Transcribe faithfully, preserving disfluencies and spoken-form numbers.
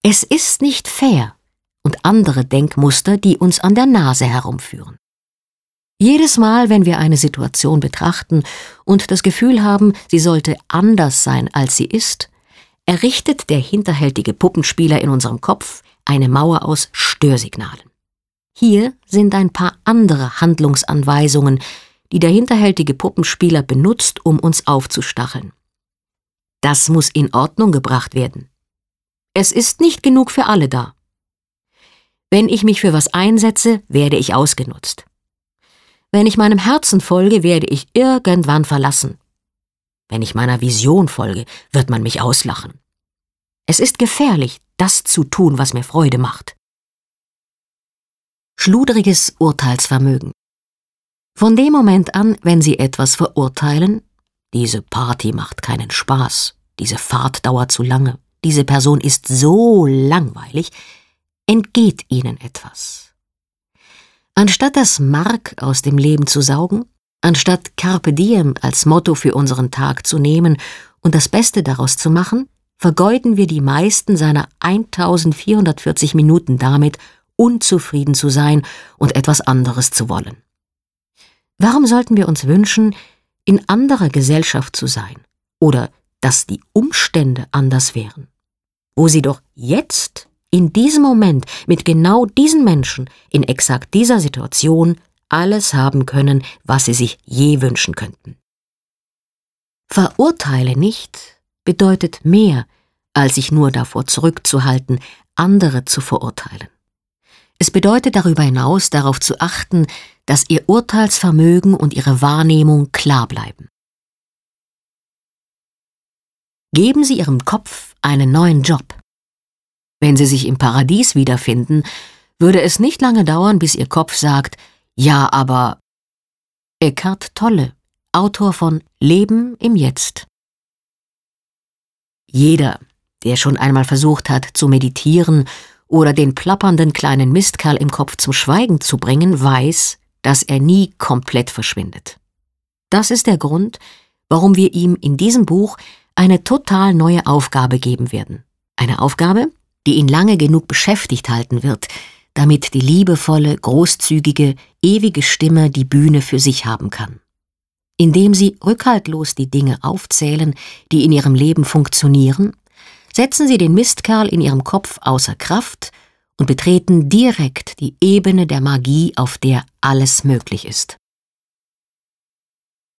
Es ist nicht fair und andere Denkmuster, die uns an der Nase herumführen. Jedes Mal, wenn wir eine Situation betrachten und das Gefühl haben, sie sollte anders sein, als sie ist, errichtet der hinterhältige Puppenspieler in unserem Kopf eine Mauer aus Störsignalen. Hier sind ein paar andere Handlungsanweisungen, die der hinterhältige Puppenspieler benutzt, um uns aufzustacheln. Das muss in Ordnung gebracht werden. Es ist nicht genug für alle da. Wenn ich mich für was einsetze, werde ich ausgenutzt. Wenn ich meinem Herzen folge, werde ich irgendwann verlassen. Wenn ich meiner Vision folge, wird man mich auslachen. Es ist gefährlich, das zu tun, was mir Freude macht. Schludriges Urteilsvermögen. Von dem Moment an, wenn Sie etwas verurteilen, diese Party macht keinen Spaß, diese Fahrt dauert zu lange, diese Person ist so langweilig, entgeht Ihnen etwas. Anstatt das Mark aus dem Leben zu saugen, anstatt Carpe Diem als Motto für unseren Tag zu nehmen und das Beste daraus zu machen, vergeuden wir die meisten seiner eintausendvierhundertvierzig Minuten damit, unzufrieden zu sein und etwas anderes zu wollen. Warum sollten wir uns wünschen, in anderer Gesellschaft zu sein oder dass die Umstände anders wären, wo sie doch jetzt, in diesem Moment, mit genau diesen Menschen, in exakt dieser Situation, alles haben können, was sie sich je wünschen könnten. Verurteile nicht bedeutet mehr, als sich nur davor zurückzuhalten, andere zu verurteilen. Es bedeutet darüber hinaus, darauf zu achten, dass Ihr Urteilsvermögen und Ihre Wahrnehmung klar bleiben. Geben Sie Ihrem Kopf einen neuen Job. Wenn Sie sich im Paradies wiederfinden, würde es nicht lange dauern, bis Ihr Kopf sagt, ja, aber Eckhart Tolle, Autor von Leben im Jetzt. Jeder, der schon einmal versucht hat, zu meditieren oder den plappernden kleinen Mistkerl im Kopf zum Schweigen zu bringen, weiß, dass er nie komplett verschwindet. Das ist der Grund, warum wir ihm in diesem Buch eine total neue Aufgabe geben werden. Eine Aufgabe, die ihn lange genug beschäftigt halten wird, damit die liebevolle, großzügige, ewige Stimme die Bühne für sich haben kann. Indem Sie rückhaltlos die Dinge aufzählen, die in Ihrem Leben funktionieren, setzen Sie den Mistkerl in Ihrem Kopf außer Kraft und betreten direkt die Ebene der Magie, auf der alles möglich ist.